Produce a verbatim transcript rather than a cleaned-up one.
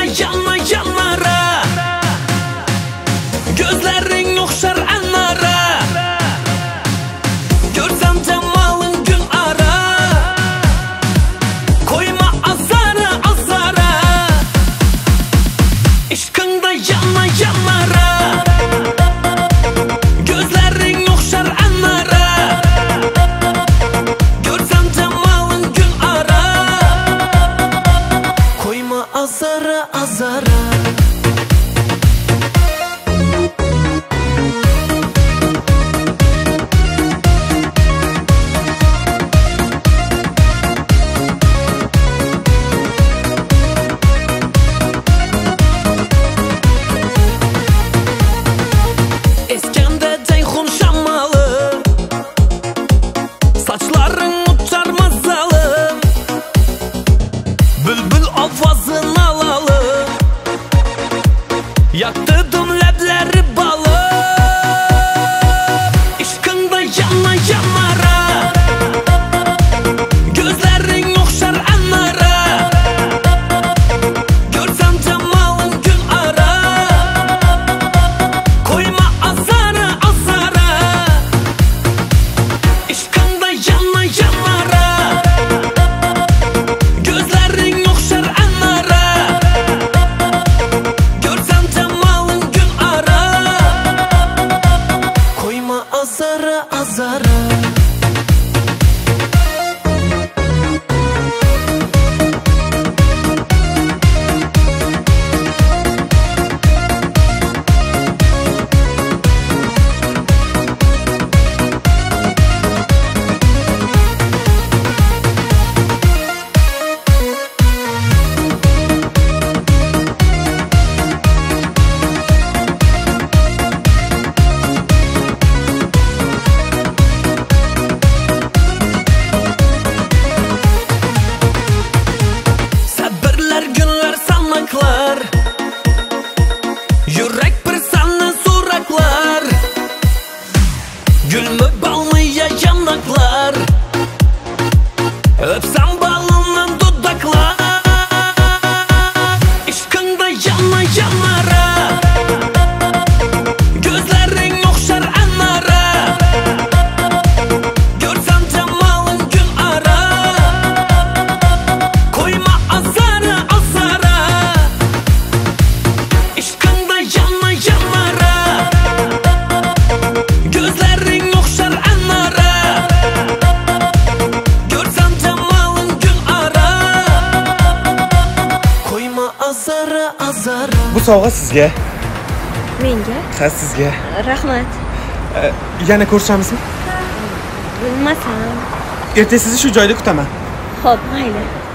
yana yanlara, gözlerin okşar anlara. Görsem cemalın gün ara, koyma azara azara. İşkında yana yanlara, gözlerin okşar anlara. Görsem cemalın gün ara, koyma azara azara. Eskende Ceyhun şammalı, saçların uçar mazalım. Bülbül avazını alalım, yaktırdım lebleri balı. İşkında yana yanlara, gözlerin okşar anlara. Görsem cemalın gün ara, koyma azara azara. İşkında yana yanlara, gözlerin okşar anlara. Görsem cemalın gün ara, koyma azara azara. Sabırlar günler sanmaklar, yürek bir sana suraklar. Gül mü bal mı ya yanaklar, öpsem balından dudaklar. İşkında yana yanlara, gözlerin okşar anlara. Görsem cemalın gün ara, koyma azara azara. İşkında yana yanlara, gözlerin okşar anlara. Görsem cemalın gün ara, koyma azara azara. Bu sovg'a sizga. Menga? Ha, sizga. Rahmat. Ee, Yana ko'rishamizmi? Bilmasam. Ertaga sizni shu joyda kutaman. Xo'p, mayli.